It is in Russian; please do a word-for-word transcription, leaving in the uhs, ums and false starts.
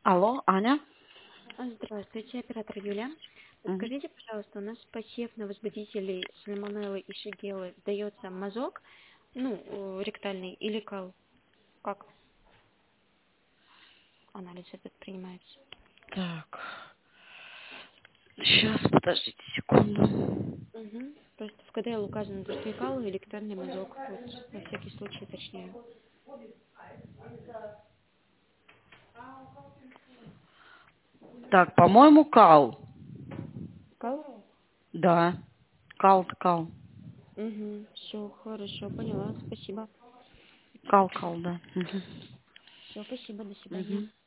Алло, Аня? Здравствуйте, оператор Юлия. Мгм. Подскажите, пожалуйста, у нас посев на возбудителей сальмонеллы и шигеллы дается мазок, ну, э, ректальный или кал? Как анализ этот принимается? Так, сейчас, подождите секунду. Угу. Просто в КДЛ указано, то, что и кал, и ректальный мазок. Вот, на всякий случай точнее. Так, по-моему, кал. Кал? Да, кал-то кал. Угу. Все, хорошо, поняла. Спасибо. Кал-кал, да. Мгм. Все, спасибо, до свидания. Мгм.